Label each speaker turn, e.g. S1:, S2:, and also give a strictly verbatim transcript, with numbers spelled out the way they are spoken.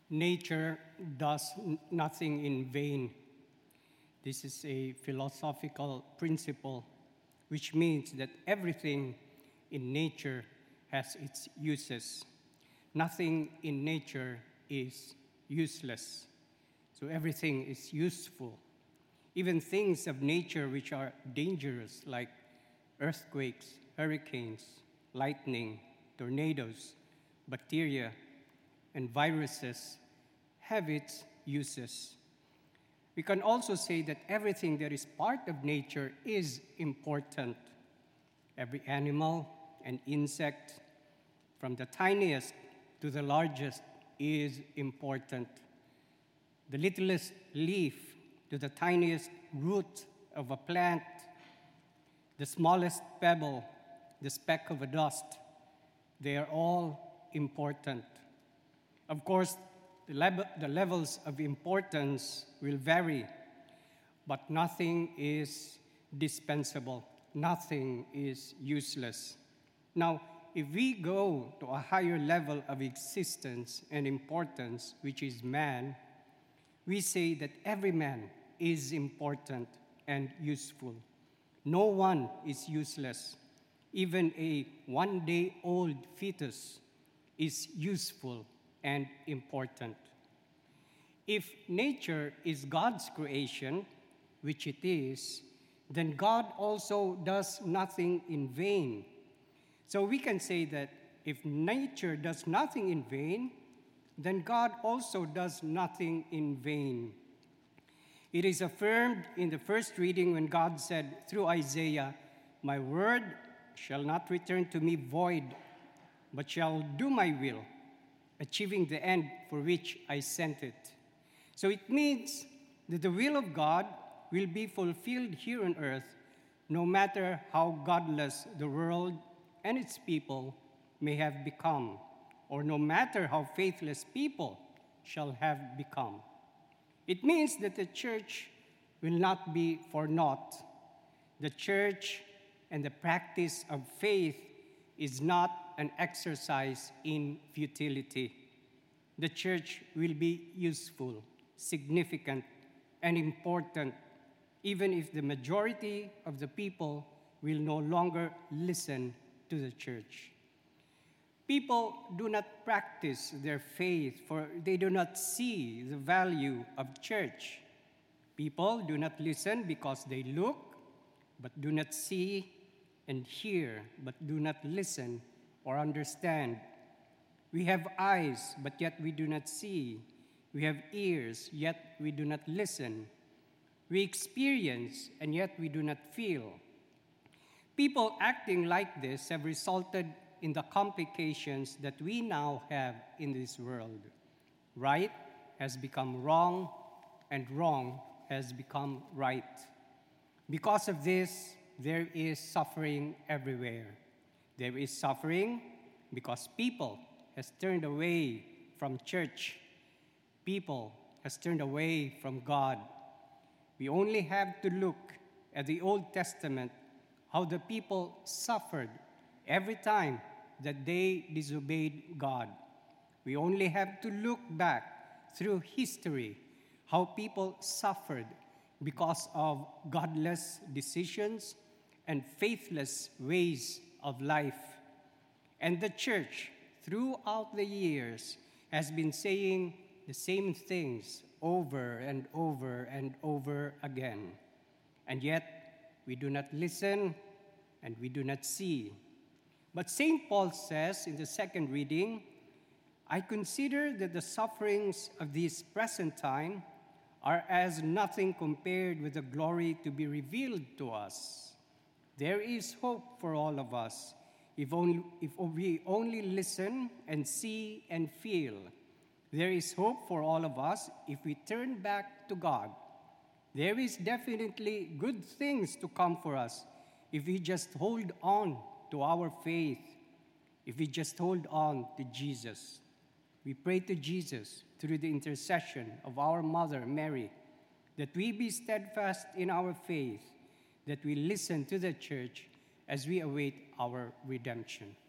S1: Nature does n- nothing in vain. This is a philosophical principle, which means that everything in nature has its uses. Nothing in nature is useless. So everything is useful. Even things of nature which are dangerous, like earthquakes, hurricanes, lightning, tornadoes, bacteria, and viruses, have its uses. We can also say that everything that is part of nature is important. Every animal and insect, from the tiniest to the largest, is important. The littlest leaf to the tiniest root of a plant, the smallest pebble, the speck of a dust, they are all important. Of course, the, level, the levels of importance will vary, but nothing is dispensable. Nothing is useless. Now, if we go to a higher level of existence and importance, which is man, we say that every man is important and useful. No one is useless. Even a one-day-old fetus is useful and important. If nature is God's creation, which it is, then God also does nothing in vain. So we can say that if nature does nothing in vain, then God also does nothing in vain. It is affirmed in the first reading when God said through Isaiah, "My word shall not return to me void, but shall do my will, achieving the end for which I sent it." So it means that the will of God will be fulfilled here on earth, no matter how godless the world and its people may have become, or no matter how faithless people shall have become. It means that the church will not be for naught. The church and the practice of faith is not an exercise in futility. The church will be useful, significant, and important, even if the majority of the people will no longer listen to the church. People do not practice their faith, for they do not see the value of church. People do not listen because they look, but do not see, and hear, but do not listen or understand. We have eyes, but yet we do not see. We have ears, yet we do not listen. We experience, and yet we do not feel. People acting like this have resulted in the complications that we now have in this world. Right has become wrong, and wrong has become right. Because of this, there is suffering everywhere. There is suffering because people has turned away from church. People has turned away from God. We only have to look at the Old Testament, how the people suffered every time that they disobeyed God. We only have to look back through history, how people suffered because of godless decisions and faithless ways of life. And the church, throughout the years, has been saying the same things over and over and over again. And yet, we do not listen and we do not see. But Saint Paul says in the second reading, "I consider that the sufferings of this present time are as nothing compared with the glory to be revealed to us." There is hope for all of us if, only, if we only listen and see and feel. There is hope for all of us if we turn back to God. There is definitely good things to come for us if we just hold on to our faith, if we just hold on to Jesus. We pray to Jesus through the intercession of our Mother Mary, that we be steadfast in our faith, that we listen to the church as we await our redemption.